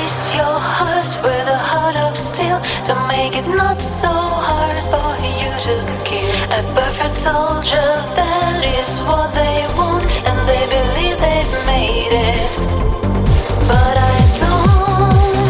encased your heart with a heart of steel to make it not so hard for you to kill. A perfect soldier, that is what they want, and they believe they've made it. But I don't.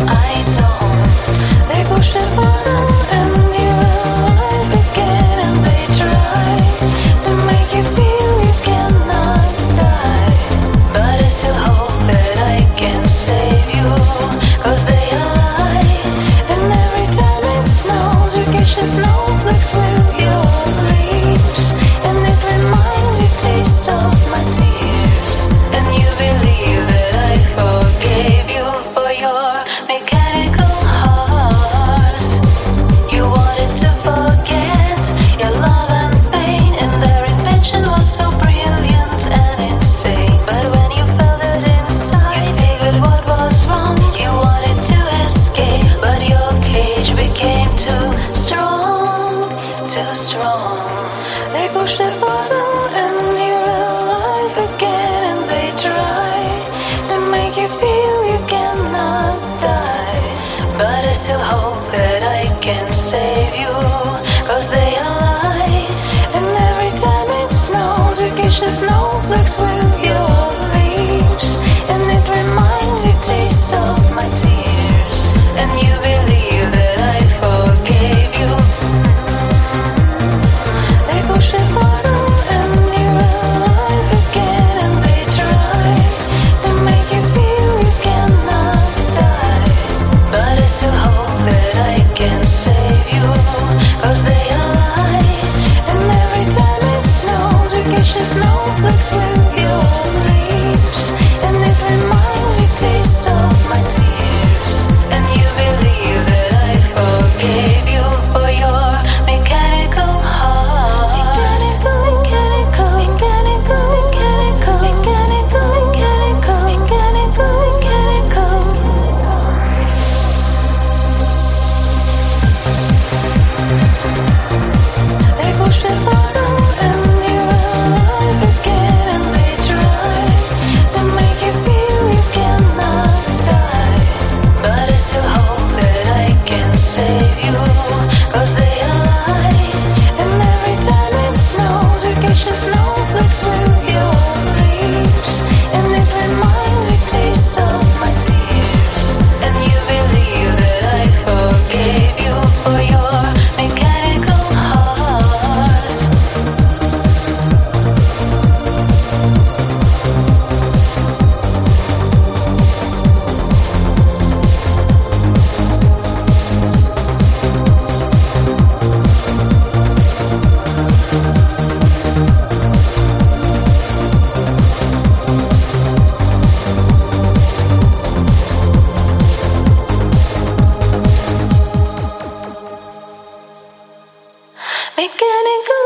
They push the button and you're alive again, and they try to make you feel you cannot die. But I still hope that I can save you, 'cause they lie. And every time it snows, you catch the snowflakes with your leaves, and it reminds you taste of my tears. And you believe that I forgave you for your mechanical heart. You wanted to forget your love and pain, and their invention was so brilliant and insane. But when you felt it inside, you figured what was wrong. You wanted to escape, but your cage became too strong, too strong. They pushed the button and you're alive again, and they try to make you feel you cannot die. But I still hope that I can save you, 'cause they lie. And every time it snows, you catch the snowflakes with your leaves, and it reminds you taste of my tears. And you believe that I forgave you. They push the button and you're alive again, and they try to make you feel you cannot die. But I still hope that I can save you, 'cause they lie. And every time it snows, you catch the snowflakes with your leaves, and it reminds you taste of my tears. And you believe that I forgave you for your mechanical heart. Mechanical, mechanical, mechanical, mechanical, mechanical, mechanical, mechanical, mechanical. They push the button and you're alive again, and they try to make you feel you cannot die. But I still hope that I can save you, 'cause they lie. And every time it snows, you catch the snowflakes with your leaves, and it reminds you taste of my tears. And you believe that I forgave you for your mechanical heart. Mechanical